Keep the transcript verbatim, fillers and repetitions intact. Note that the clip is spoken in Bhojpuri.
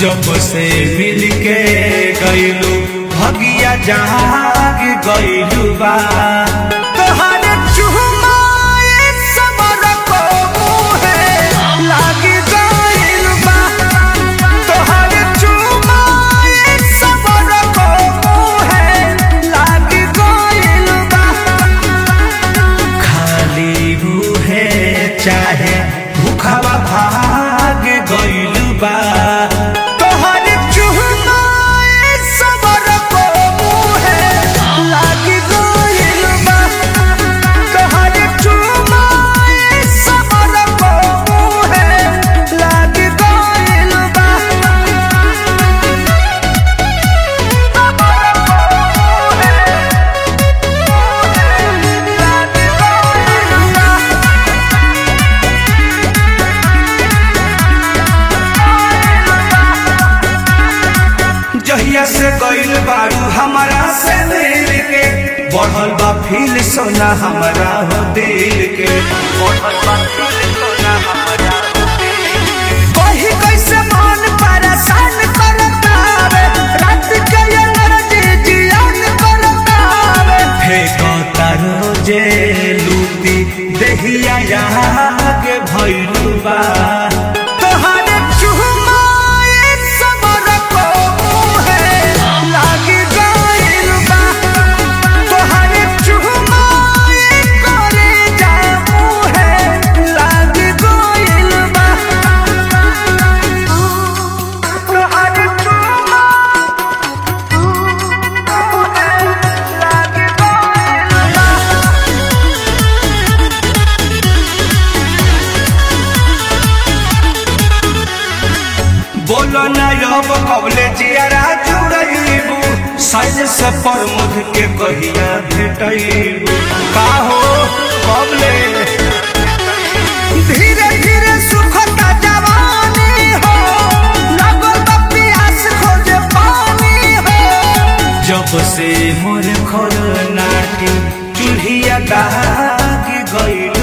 जब से मिल के गईलू भगिया जाग गईलू बा तोहरे चुमाए सबर को मुहे लागी गईलू बा तोहरे चुमाए सबर को मुहे लागी गईलू बा खाली मुहे चाहे भूखवा भाग गईलू बा जहिया से गईल बारू हमारा से दिल के बढ़ल बा फील सोना हमारा हो दिल के बढ़ल बा फील सोना हमारा हो दिल के कहीं कैसे मन परेशान करता रे रात के एनर्जी जियान करता रे फेंकता रोजे लूटी देहिया यहाँ के भइलू बा बोलो ना अब कबले जियारा जुड़ैबू साइज से प्रमुख के कहिया भेटैबू का हो कबले धीरे धीरे सुखता जवानी हो लगल बा प्यास खोजे पानी हो जब से मोर खोल नाटी चूल्हिया दाग गई